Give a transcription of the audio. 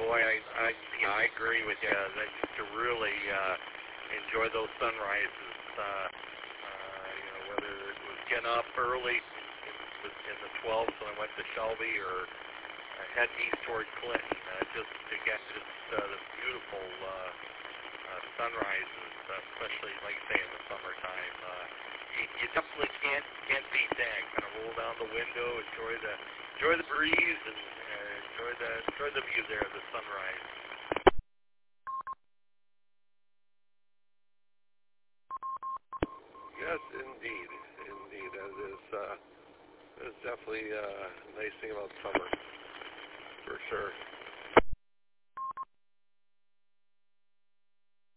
boy, I agree with you. I used to really enjoy those sunrises. Whether it was getting up early in the 12s when I went to Shelby, or heading east toward Clinton. Just the beautiful sunrises, especially like you say in the summertime. You definitely can't beat that. Kind of roll down the window, enjoy the breeze, and enjoy the view there of the sunrise. Yes, indeed. That is definitely a nice thing about summer, for sure.